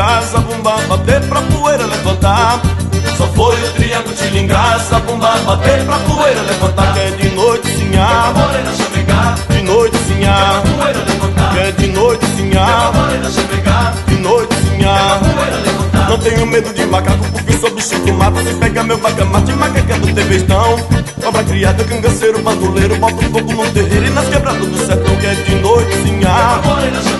tilingaça, bumba, bater pra poeira levantar. Só foi o triângulo, tilingaça, bumba, bater pra poeira levantar. Quer de noite sinhar, morena chamegar, de noite sinhar, poeira levantar. Quer de noite sinhar, morena chamegar, de noite sinhar, poeira levantar. Não tenho medo de macaco porque sou bicho que mata. Se pega meu bacamarte, macaquendo tem bestão. Cobra criada, cangaceiro, bandoleiro, bota um fogo no terreiro e nas quebradas do sertão. Quer de noite sinhar,